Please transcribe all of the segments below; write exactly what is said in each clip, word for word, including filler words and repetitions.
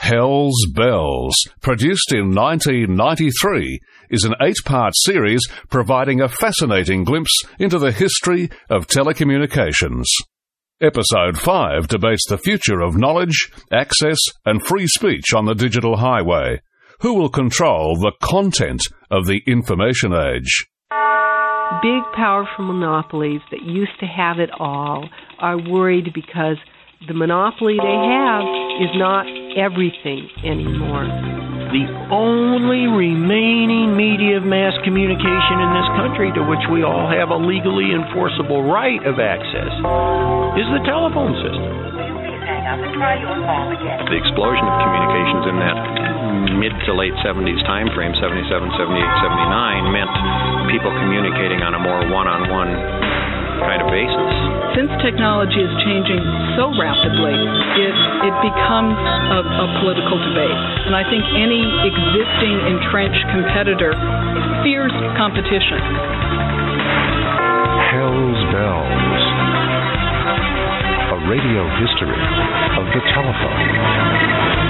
Hell's Bells, produced in nineteen ninety-three, is an eight-part series providing a fascinating glimpse into the history of telecommunications. Episode five debates the future of knowledge, access, and free speech on the digital highway. Who will control the content of the information age? Big, powerful monopolies that used to have it all are worried because the monopoly they have is not everything anymore. The only remaining media of mass communication in this country to which we all have a legally enforceable right of access is the telephone system. The explosion of communications in that mid to late seventies time frame, seventy-seven, seventy-eight, seventy-nine, meant people communicating on a more one-on-one kind of basis. Since technology is changing so rapidly, it it becomes a, a political debate. And I think any existing entrenched competitor fears competition. Hell's Bells. A radio history of the telephone.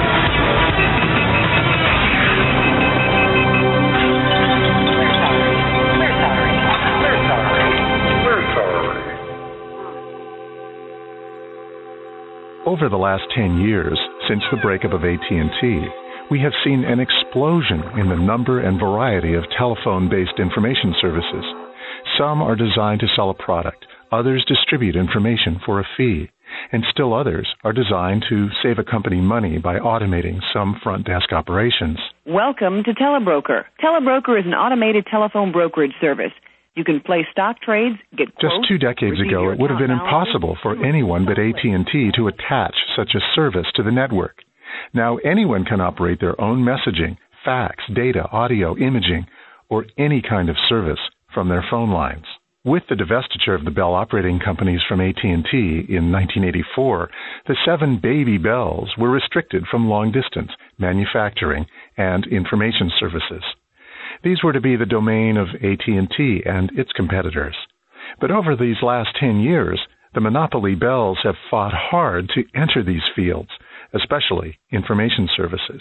Over the last ten years, since the breakup of A T and T, we have seen an explosion in the number and variety of telephone-based information services. Some are designed to sell a product, others distribute information for a fee, and still others are designed to save a company money by automating some front desk operations. Welcome to Telebroker. Telebroker is an automated telephone brokerage service. You can place stock trades, get quotes. Just two decades ago, it would have been impossible for anyone but A T and T to attach such a service to the network. Now anyone can operate their own messaging, fax, data, audio, imaging, or any kind of service from their phone lines. With the divestiture of the Bell operating companies from A T and T in nineteen eighty-four, the seven baby Bells were restricted from long-distance, manufacturing, and information services. These were to be the domain of A T and T and its competitors. But over these last ten years, the monopoly Bells have fought hard to enter these fields, especially information services.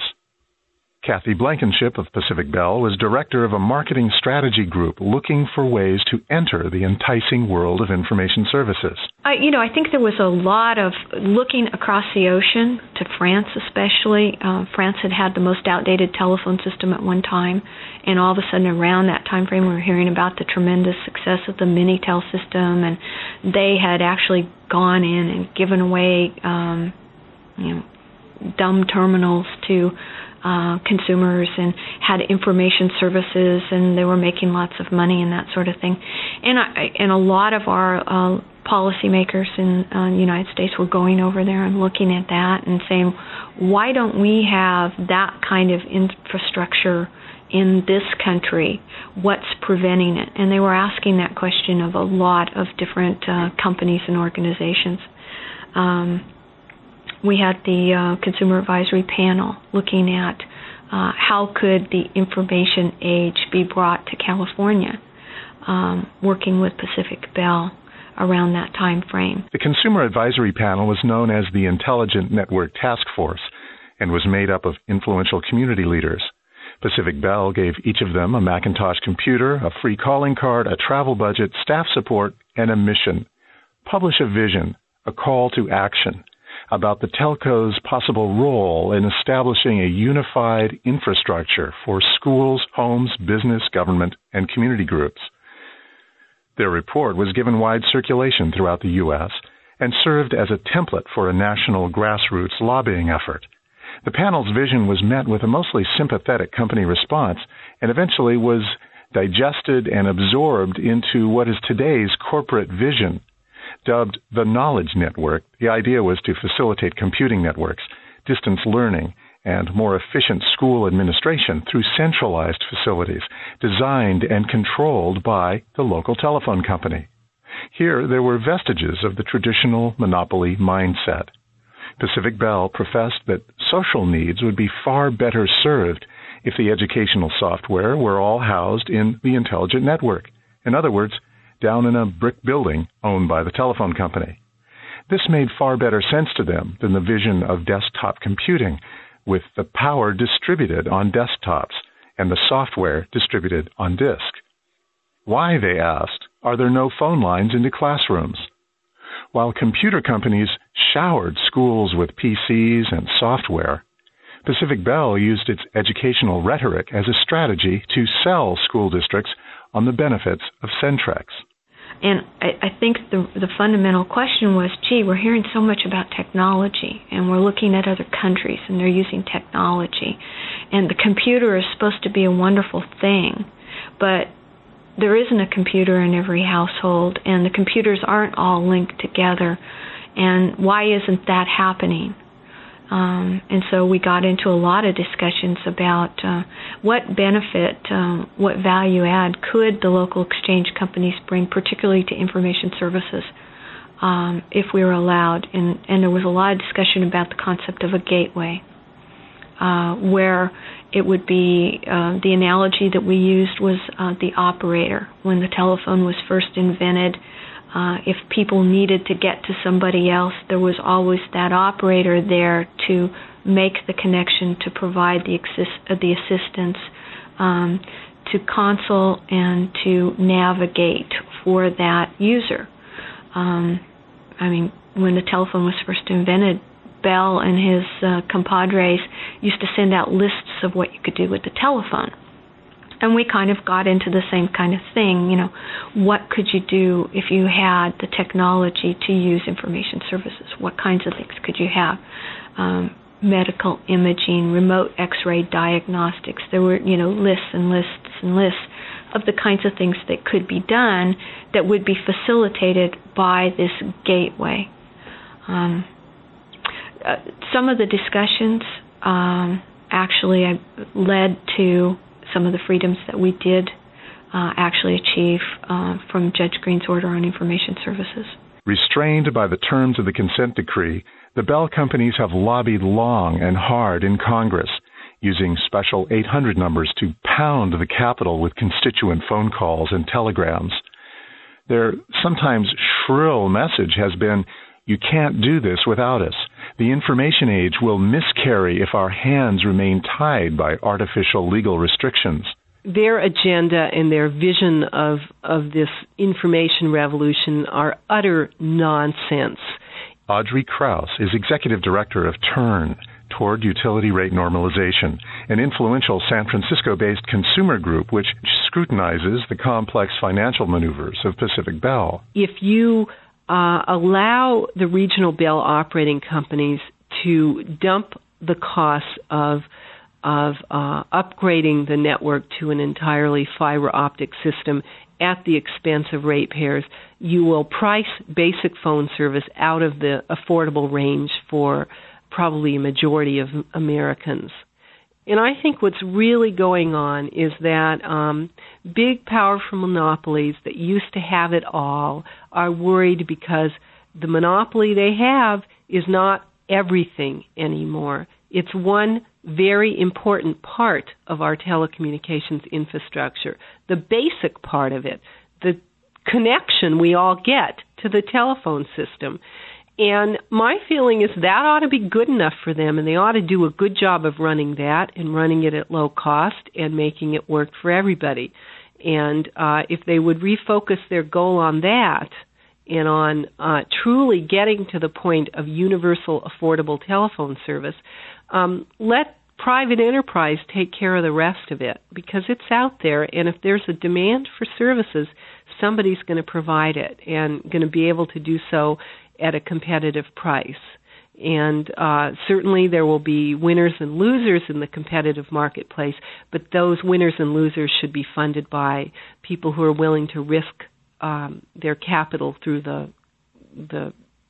Kathy Blankenship of Pacific Bell was director of a marketing strategy group looking for ways to enter the enticing world of information services. I, you know, I think there was a lot of looking across the ocean to France especially. Uh, France had had the most outdated telephone system at one time, and all of a sudden around that time frame we were hearing about the tremendous success of the Minitel system, and they had actually gone in and given away um, you know, dumb terminals to Uh, consumers and had information services, and they were making lots of money and that sort of thing. And I, and a lot of our uh, policymakers in uh, the United States were going over there and looking at that and saying, why don't we have that kind of infrastructure in this country? What's preventing it? And they were asking that question of a lot of different uh, companies and organizations. Um, We had the uh, Consumer Advisory Panel looking at uh, how could the information age be brought to California, um, working with Pacific Bell around that time frame. The Consumer Advisory Panel was known as the Intelligent Network Task Force and was made up of influential community leaders. Pacific Bell gave each of them a Macintosh computer, a free calling card, a travel budget, staff support, and a mission. Publish a vision, a call to action about the telco's possible role in establishing a unified infrastructure for schools, homes, business, government, and community groups. Their report was given wide circulation throughout the U S and served as a template for a national grassroots lobbying effort. The panel's vision was met with a mostly sympathetic company response and eventually was digested and absorbed into what is today's corporate vision. Dubbed the Knowledge Network, the idea was to facilitate computing networks, distance learning, and more efficient school administration through centralized facilities designed and controlled by the local telephone company. Here, there were vestiges of the traditional monopoly mindset. Pacific Bell professed that social needs would be far better served if the educational software were all housed in the intelligent network. In other words, down in a brick building owned by the telephone company. This made far better sense to them than the vision of desktop computing, with the power distributed on desktops and the software distributed on disk. Why, they asked, are there no phone lines into classrooms? While computer companies showered schools with P Cs and software, Pacific Bell used its educational rhetoric as a strategy to sell school districts on the benefits of Centrex. And I, I think the the fundamental question was, gee, we're hearing so much about technology, and we're looking at other countries, and they're using technology. And the computer is supposed to be a wonderful thing, but there isn't a computer in every household, and the computers aren't all linked together. And why isn't that happening? Um, and so we got into a lot of discussions about uh, what benefit, um, what value add could the local exchange companies bring, particularly to information services, um, if we were allowed. And, and there was a lot of discussion about the concept of a gateway, uh, where it would be, uh, the analogy that we used was uh, the operator. When the telephone was first invented, Uh, if people needed to get to somebody else, there was always that operator there to make the connection, to provide the, exist- uh, the assistance, um, to console and to navigate for that user. Um, I mean, when the telephone was first invented, Bell and his uh, compadres used to send out lists of what you could do with the telephone. And we kind of got into the same kind of thing, you know, what could you do if you had the technology to use information services? What kinds of things could you have? Um, medical imaging, remote X-ray diagnostics. There were, you know, lists and lists and lists of the kinds of things that could be done that would be facilitated by this gateway. Um, uh, some of the discussions um, actually led to some of the freedoms that we did uh, actually achieve uh, from Judge Green's order on information services. Restrained by the terms of the consent decree, the Bell companies have lobbied long and hard in Congress, using special eight hundred numbers to pound the Capitol with constituent phone calls and telegrams. Their sometimes shrill message has been, "You can't do this without us. The information age will miscarry if our hands remain tied by artificial legal restrictions." Their agenda and their vision of, of this information revolution are utter nonsense. Audrey Krauss is executive director of TURN, Toward Utility Rate Normalization, an influential San Francisco-based consumer group which scrutinizes the complex financial maneuvers of Pacific Bell. If you Uh, allow the regional Bell operating companies to dump the costs of of uh, upgrading the network to an entirely fiber optic system at the expense of ratepayers, you will price basic phone service out of the affordable range for probably a majority of Americans. And I think what's really going on is that um, big, powerful monopolies that used to have it all are worried because the monopoly they have is not everything anymore. It's one very important part of our telecommunications infrastructure, the basic part of it, the connection we all get to the telephone system. And my feeling is that ought to be good enough for them, and they ought to do a good job of running that and running it at low cost and making it work for everybody. And uh, if they would refocus their goal on that and on uh, truly getting to the point of universal affordable telephone service, um, let private enterprise take care of the rest of it, because it's out there, and if there's a demand for services, somebody's going to provide it and going to be able to do so at a competitive price. And uh, certainly there will be winners and losers in the competitive marketplace, but those winners and losers should be funded by people who are willing to risk um, their capital through the the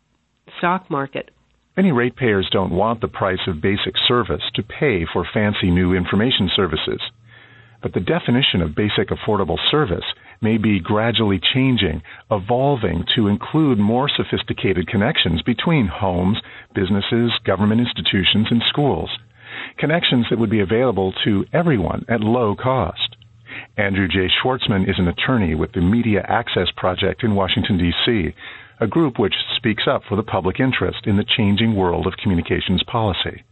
stock market. Many ratepayers don't want the price of basic service to pay for fancy new information services. But the definition of basic affordable service may be gradually changing, evolving to include more sophisticated connections between homes, businesses, government institutions, and schools. Connections that would be available to everyone at low cost. Andrew J. Schwartzman is an attorney with the Media Access Project in Washington, D C, a group which speaks up for the public interest in the changing world of communications policy.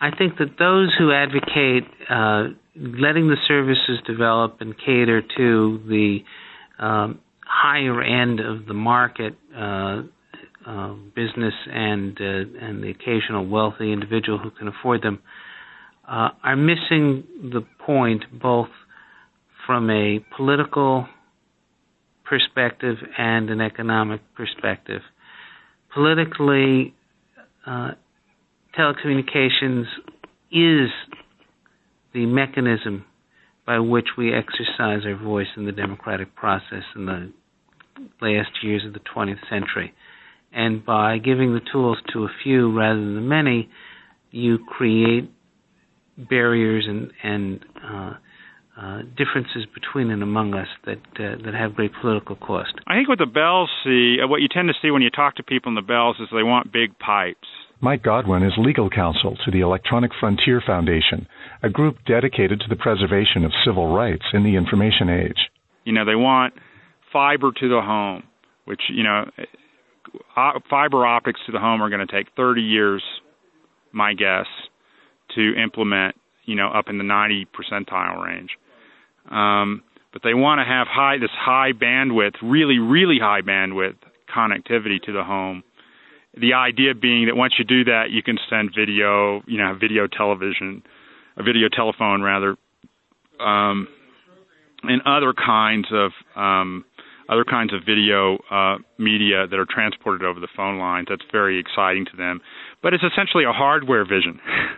I think that those who advocate uh, letting the services develop and cater to the um, higher end of the market, uh, uh, business and uh, and the occasional wealthy individual who can afford them, uh, are missing the point both from a political perspective and an economic perspective. Politically, uh, telecommunications is the mechanism by which we exercise our voice in the democratic process in the last years of the twentieth century. And by giving the tools to a few rather than many, you create barriers and, and uh, uh, differences between and among us that uh, that have great political cost. I think what the Bells see, what you tend to see when you talk to people in the Bells is they want big pipes. Mike Godwin is legal counsel to the Electronic Frontier Foundation, a group dedicated to the preservation of civil rights in the information age. You know, they want fiber to the home, which, you know, fiber optics to the home are going to take thirty years, my guess, to implement, you know, up in the ninety percentile range. Um, but they want to have high this high bandwidth, really, really high bandwidth connectivity to the home. The idea being that once you do that, you can send video, you know, video television, a video telephone rather, um, and other kinds of um, other kinds of video uh, media that are transported over the phone lines. That's very exciting to them. But it's essentially a hardware vision.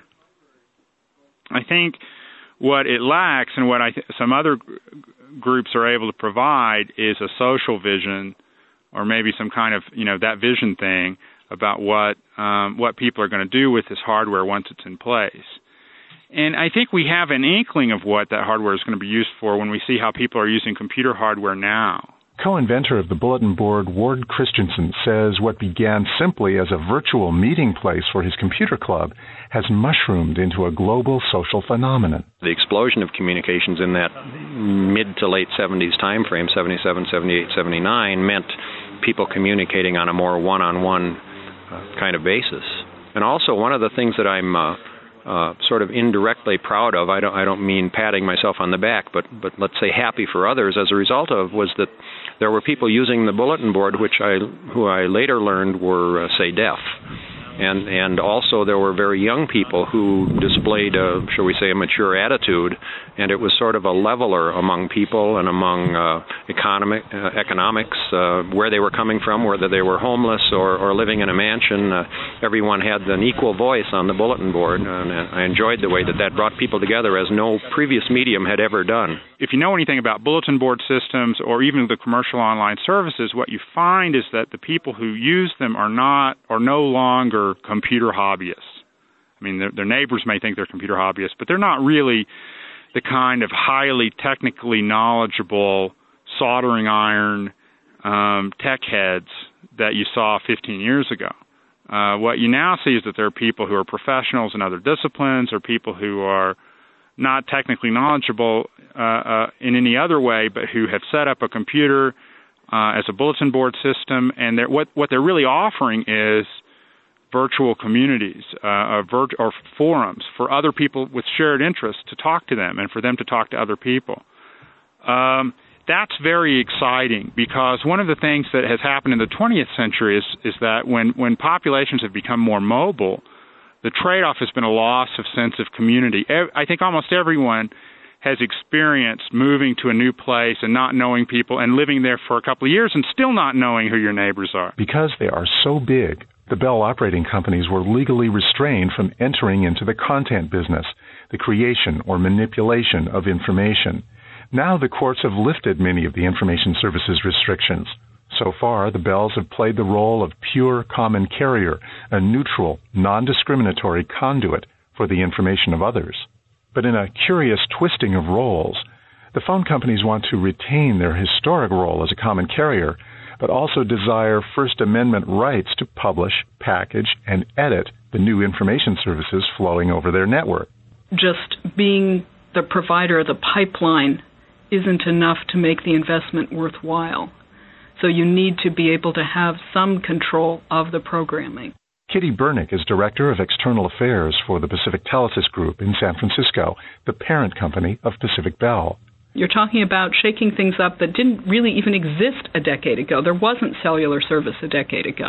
I think what it lacks, and what I th- some other g- groups are able to provide, is a social vision, or maybe some kind of, you know, that vision thing about what um, what people are going to do with this hardware once it's in place. And I think we have an inkling of what that hardware is going to be used for when we see how people are using computer hardware now. Co-inventor of the bulletin board, Ward Christensen, says what began simply as a virtual meeting place for his computer club has mushroomed into a global social phenomenon. The explosion of communications in that mid to late seventies time frame, seventy-seven, seventy-eight, seventy-nine, meant people communicating on a more one-on-one uh, kind of basis. And also, one of the things that I'm uh, uh, sort of indirectly proud of, I don't, I don't mean patting myself on the back, but, but let's say happy for others as a result of, was that there were people using the bulletin board, which I, who I later learned were, uh, say, deaf. And and also there were very young people who displayed, a, shall we say, a mature attitude, and it was sort of a leveler among people and among uh, economic, uh, economics, uh, where they were coming from, whether they were homeless or, or living in a mansion. Uh, everyone had an equal voice on the bulletin board, and I enjoyed the way that that brought people together as no previous medium had ever done. If you know anything about bulletin board systems or even the commercial online services, what you find is that the people who use them are not, or no longer computer hobbyists. I mean, their, their neighbors may think they're computer hobbyists, but they're not really the kind of highly technically knowledgeable soldering iron um, tech heads that you saw fifteen years ago. Uh, what you now see is that there are people who are professionals in other disciplines, or people who are not technically knowledgeable uh, uh, in any other way, but who have set up a computer uh, as a bulletin board system, and what what they're really offering is virtual communities uh, or, virt- or forums for other people with shared interests to talk to them and for them to talk to other people. Um, that's very exciting, because one of the things that has happened in the twentieth century is, is that when, when populations have become more mobile, the trade-off has been a loss of sense of community. I think almost everyone has experienced moving to a new place and not knowing people, and living there for a couple of years and still not knowing who your neighbors are. Because they are so big, the Bell operating companies were legally restrained from entering into the content business, the creation or manipulation of information. Now the courts have lifted many of the information services restrictions. So far, the Bells have played the role of pure common carrier, a neutral, non-discriminatory conduit for the information of others. But in a curious twisting of roles, the phone companies want to retain their historic role as a common carrier, but also desire First Amendment rights to publish, package, and edit the new information services flowing over their network. Just being the provider of the pipeline isn't enough to make the investment worthwhile. So you need to be able to have some control of the programming. Kitty Burnick is Director of External Affairs for the Pacific Telesis Group in San Francisco, the parent company of Pacific Bell. You're talking about shaking things up that didn't really even exist a decade ago. There wasn't cellular service a decade ago.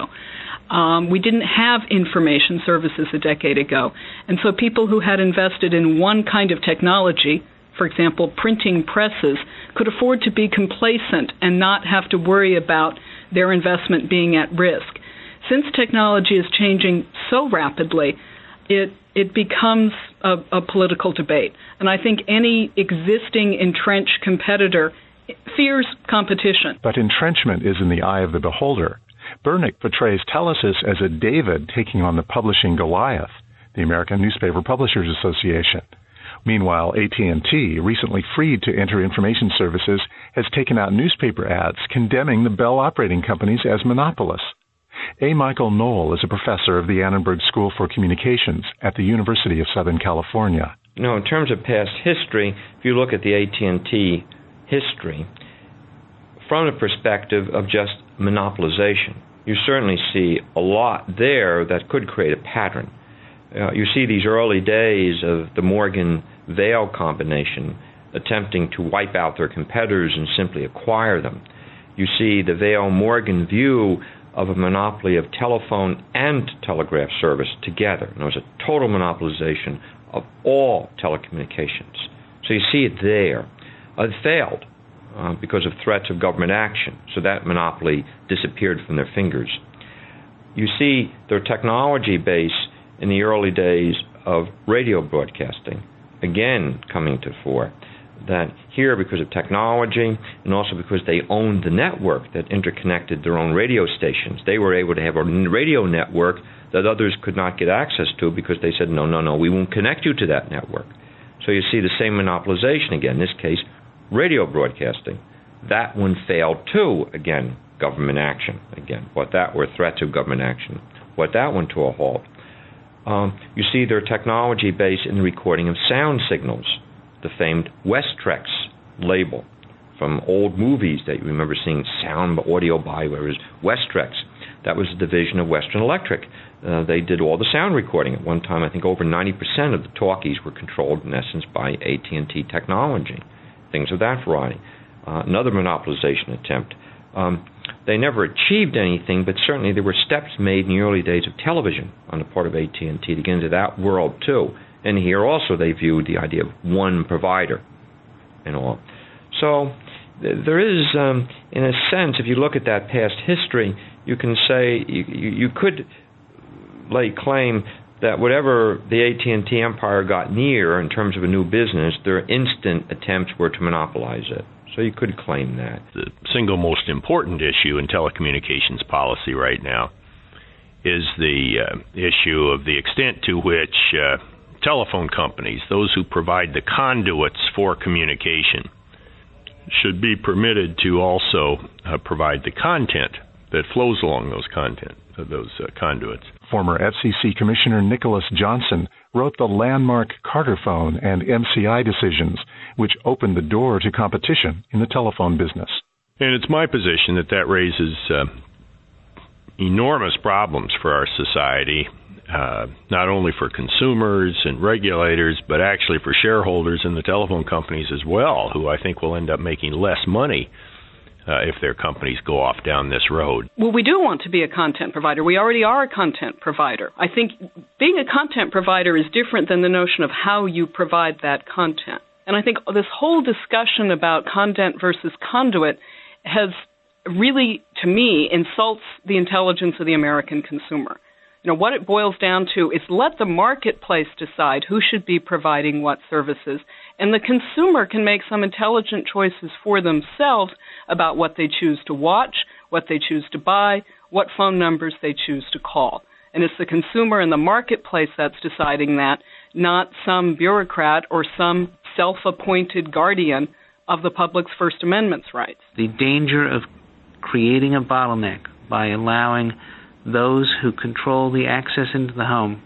Um, we didn't have information services a decade ago. And so people who had invested in one kind of technology, for example, printing presses, could afford to be complacent and not have to worry about their investment being at risk. Since technology is changing so rapidly, it it becomes a, a political debate. And I think any existing entrenched competitor fears competition. But entrenchment is in the eye of the beholder. Burnick portrays Telesis as a David taking on the publishing Goliath, the American Newspaper Publishers Association. Meanwhile, A T and T, recently freed to enter information services, has taken out newspaper ads condemning the Bell operating companies as monopolists. A. Michael Knoll is a professor of the Annenberg School for Communications at the University of Southern California. You know, in terms of past history, if you look at the A T and T history, from the perspective of just monopolization, you certainly see a lot there that could create a pattern. Uh, you see these early days of the Morgan-Vail combination attempting to wipe out their competitors and simply acquire them. You see the Vail-Morgan view of a monopoly of telephone and telegraph service together. And there was a total monopolization of all telecommunications. So you see it there. Uh, it failed uh, because of threats of government action. So that monopoly disappeared from their fingers. You see their technology base in the early days of radio broadcasting, again coming to the fore. That here, because of technology and also because they owned the network that interconnected their own radio stations, they were able to have a radio network that others could not get access to because they said, no, no, no, we won't connect you to that network. So you see the same monopolization again, in this case, radio broadcasting. That one failed too, again, government action. Again, what that were threats of government action. What that one to a halt. Um, you see their technology base in the recording of sound signals. The famed Westrex label from old movies that you remember seeing sound audio by, where it was Westrex. That was a division of Western Electric. Uh, they did all the sound recording. At one time, I think over ninety percent of the talkies were controlled, in essence, by A T and T technology, things of that variety. Uh, another monopolization attempt. Um, they never achieved anything, but certainly there were steps made in the early days of television on the part of A T and T to get into that world, too. And here also they viewed the idea of one provider and all. So th- there is, um, in a sense, if you look at that past history, you can say, you, you, you could lay claim that whatever the A T and T empire got near in terms of a new business, their instant attempts were to monopolize it. So you could claim that. The single most important issue in telecommunications policy right now is the uh, issue of the extent to which uh, telephone companies, those who provide the conduits for communication, should be permitted to also uh, provide the content that flows along those content, uh, those uh, conduits. Former F C C Commissioner Nicholas Johnson wrote the landmark Carter Phone and M C I decisions, which opened the door to competition in the telephone business. And it's my position that that raises uh, enormous problems for our society, Uh, not only for consumers and regulators, but actually for shareholders in the telephone companies as well, who I think will end up making less money uh, if their companies go off down this road. Well, we do want to be a content provider. We already are a content provider. I think being a content provider is different than the notion of how you provide that content. And I think this whole discussion about content versus conduit has really, to me, insults the intelligence of the American consumer. You know, what it boils down to is let the marketplace decide who should be providing what services, and the consumer can make some intelligent choices for themselves about what they choose to watch, what they choose to buy, what phone numbers they choose to call. And it's the consumer and the marketplace that's deciding that, not some bureaucrat or some self-appointed guardian of the public's First Amendment rights. The danger of creating a bottleneck by allowing those who control the access into the home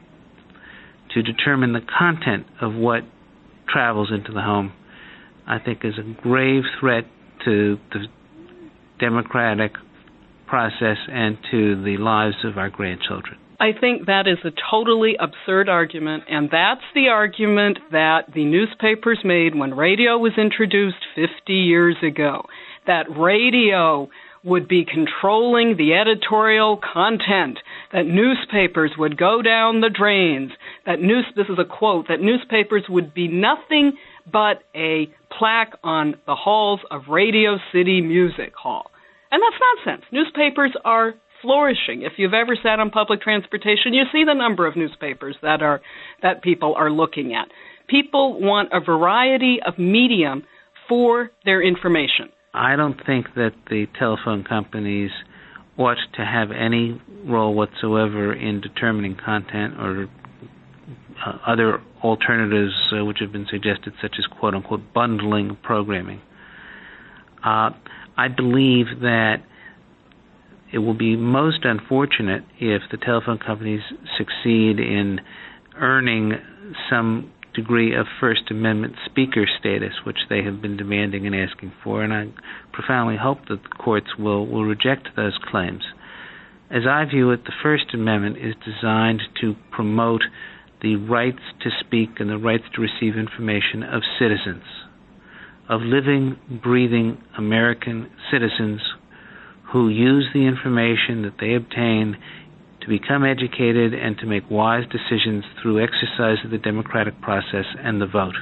to determine the content of what travels into the home, I think is a grave threat to the democratic process and to the lives of our grandchildren. I think that is a totally absurd argument, and that's the argument that the newspapers made when radio was introduced fifty years ago, that radio would be controlling the editorial content, that newspapers would go down the drains, that news, this is a quote, that newspapers would be nothing but a plaque on the halls of Radio City Music Hall. And that's nonsense. Newspapers are flourishing. If you've ever sat on public transportation, you see the number of newspapers that are that people are looking at. People want a variety of medium for their information. I don't think that the telephone companies ought to have any role whatsoever in determining content or uh, other alternatives uh, which have been suggested, such as quote-unquote bundling programming. Uh, I believe that it will be most unfortunate if the telephone companies succeed in earning some degree of First Amendment speaker status, which they have been demanding and asking for, and I profoundly hope that the courts will, will reject those claims. As I view it, the First Amendment is designed to promote the rights to speak and the rights to receive information of citizens, of living, breathing American citizens who use the information that they obtain to become educated and to make wise decisions through exercise of the democratic process and the vote.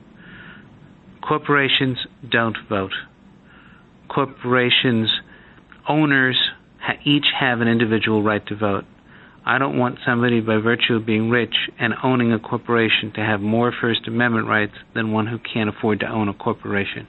Corporations don't vote. Corporations' owners ha- each have an individual right to vote. I don't want somebody, by virtue of being rich and owning a corporation, to have more First Amendment rights than one who can't afford to own a corporation.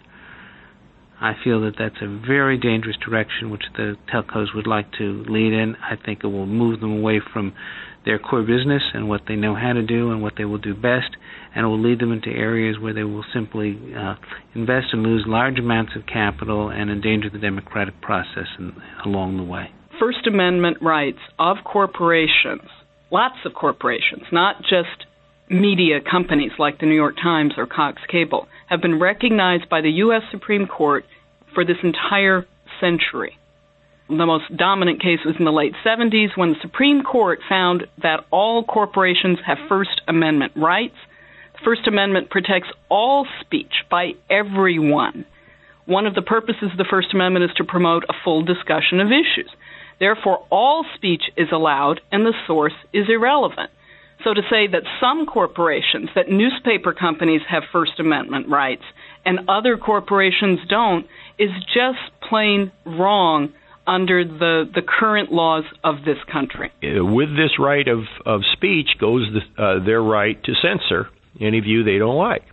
I feel that that's a very dangerous direction which the telcos would like to lead in. I think it will move them away from their core business and what they know how to do and what they will do best, and it will lead them into areas where they will simply uh, invest and lose large amounts of capital and endanger the democratic process in, along the way. First Amendment rights of corporations, lots of corporations, not just media companies like the New York Times or Cox Cable, have been recognized by the U S Supreme Court for this entire century. The most dominant case was in the late seventies when the Supreme Court found that all corporations have First Amendment rights. The First Amendment protects all speech by everyone. One of the purposes of the First Amendment is to promote a full discussion of issues. Therefore, all speech is allowed and the source is irrelevant. So to say that some corporations, that newspaper companies have First Amendment rights and other corporations don't, is just plain wrong under the, the current laws of this country. With this right of, of speech goes the, uh, their right to censor any view they don't like.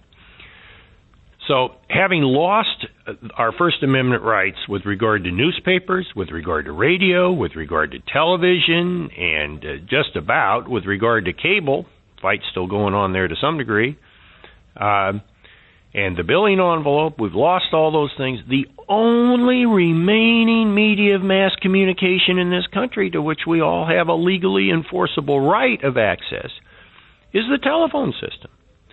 So having lost our First Amendment rights with regard to newspapers, with regard to radio, with regard to television, and uh, just about with regard to cable, fight's still going on there to some degree, uh, and the billing envelope, we've lost all those things. The only remaining media of mass communication in this country to which we all have a legally enforceable right of access is the telephone system.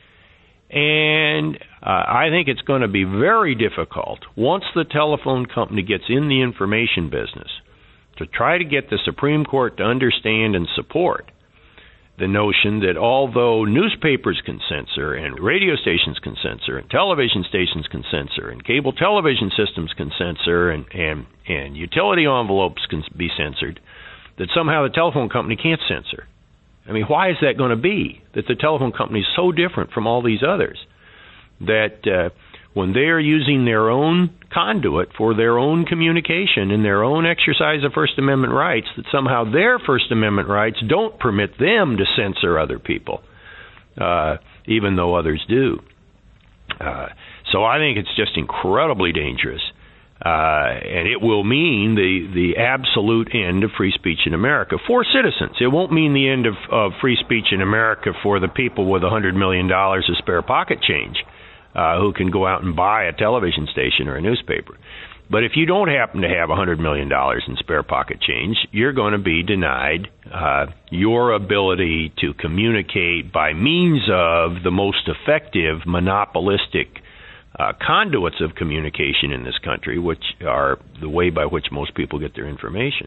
And uh, I think it's going to be very difficult once the telephone company gets in the information business to try to get the Supreme Court to understand and support the notion that although newspapers can censor and radio stations can censor and television stations can censor and cable television systems can censor and, and, and utility envelopes can be censored, that somehow the telephone company can't censor. I mean, why is that going to be, that the telephone company is so different from all these others, that uh, when they are using their own conduit for their own communication and their own exercise of First Amendment rights, that somehow their First Amendment rights don't permit them to censor other people, uh, even though others do. Uh, so I think it's just incredibly dangerous. Uh, and it will mean the, the absolute end of free speech in America for citizens. It won't mean the end of, of free speech in America for the people with one hundred million dollars of spare pocket change uh, who can go out and buy a television station or a newspaper. But if you don't happen to have one hundred million dollars in spare pocket change, you're going to be denied uh, your ability to communicate by means of the most effective monopolistic Uh, conduits of communication in this country, which are the way by which most people get their information.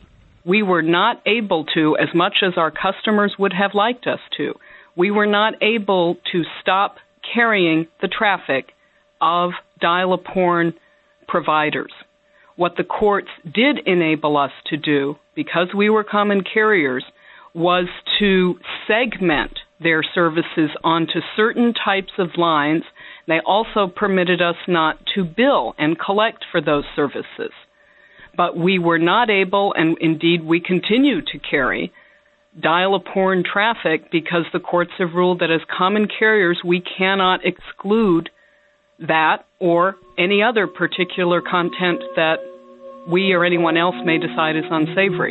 we were not able to, as much as our customers would have liked us to, we were not able to stop carrying the traffic of dial-a-porn providers. What the courts did enable us to do, because we were common carriers, was to segment their services onto certain types of lines. They also permitted us not to bill and collect for those services. But we were not able, and indeed we continue to carry, dial-a-porn traffic because the courts have ruled that as common carriers we cannot exclude that or any other particular content that we or anyone else may decide is unsavory.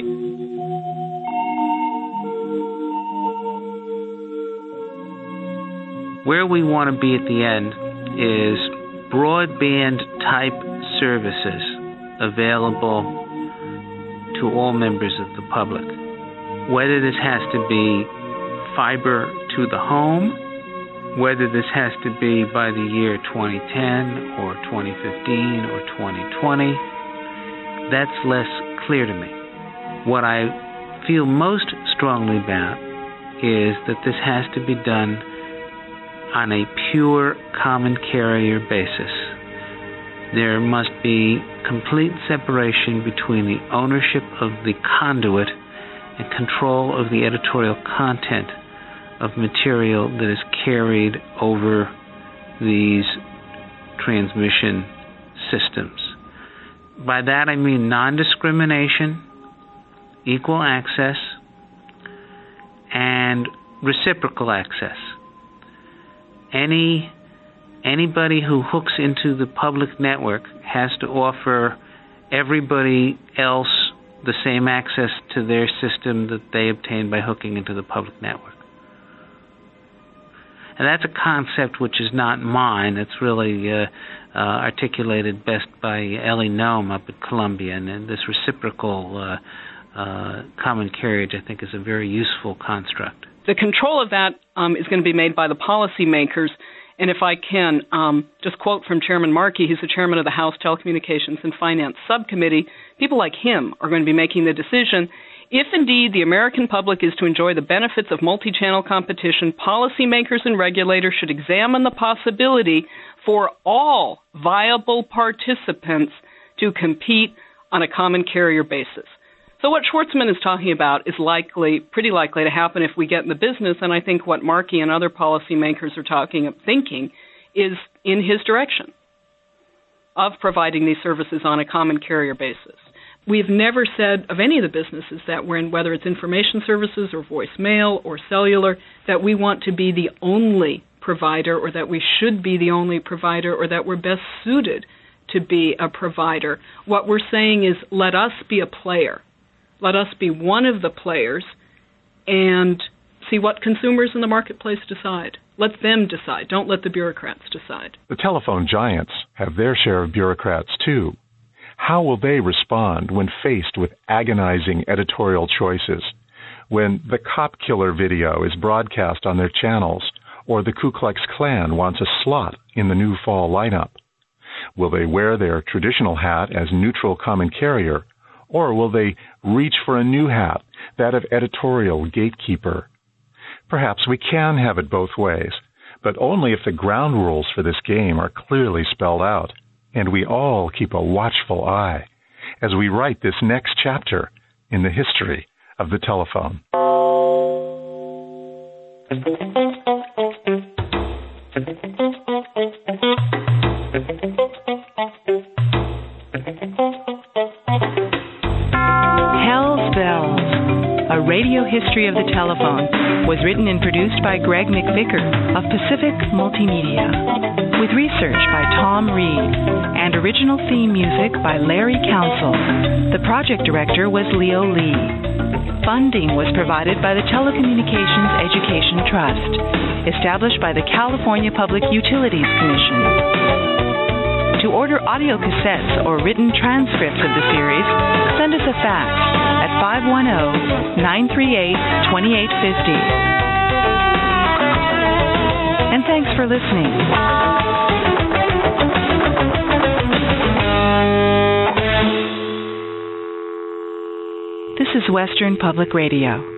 Where we want to be at the end is broadband type services available to all members of the public. Whether this has to be fiber to the home, whether this has to be by the year twenty ten or twenty fifteen or twenty twenty, that's less clear to me. What I feel most strongly about is that this has to be done on a pure common carrier basis. There must be complete separation between the ownership of the conduit and control of the editorial content of material that is carried over these transmission systems. By that I mean non-discrimination, equal access, and reciprocal access. Any anybody who hooks into the public network has to offer everybody else the same access to their system that they obtain by hooking into the public network. And that's a concept which is not mine. It's really uh, uh, articulated best by Ellie Noem up at Columbia. And, and this reciprocal uh, uh, common carriage, I think, is a very useful construct. The control of that um, is going to be made by the policymakers. And if I can um, just quote from Chairman Markey, he's the chairman of the House Telecommunications and Finance Subcommittee, people like him are going to be making the decision. If indeed the American public is to enjoy the benefits of multi-channel competition, policymakers and regulators should examine the possibility for all viable participants to compete on a common carrier basis. So what Schwartzman is talking about is likely, pretty likely to happen if we get in the business, and I think what Markey and other policymakers are talking, thinking, is in his direction of providing these services on a common carrier basis. We've never said of any of the businesses that we're in, whether it's information services or voicemail or cellular, that we want to be the only provider or that we should be the only provider or that we're best suited to be a provider. What we're saying is let us be a player. Let us be one of the players and see what consumers in the marketplace decide. Let them decide. Don't let the bureaucrats decide. The telephone giants have their share of bureaucrats, too. How will they respond when faced with agonizing editorial choices? When the cop killer video is broadcast on their channels or the Ku Klux Klan wants a slot in the new fall lineup? Will they wear their traditional hat as neutral common carrier, or will they reach for a new hat, that of editorial gatekeeper? Perhaps we can have it both ways, but only if the ground rules for this game are clearly spelled out, and we all keep a watchful eye as we write this next chapter in the history of the telephone. Hell's Bells, A Radio History of the Telephone, was written and produced by Greg McVicker of Pacific Multimedia, with research by Tom Reed, and original theme music by Larry Council. The project director was Leo Lee. Funding was provided by the Telecommunications Education Trust, established by the California Public Utilities Commission. To order audio cassettes or written transcripts of the series, send us a fax at five one zero, nine three eight, two eight five zero. And thanks for listening. This is Midwestern Public Radio.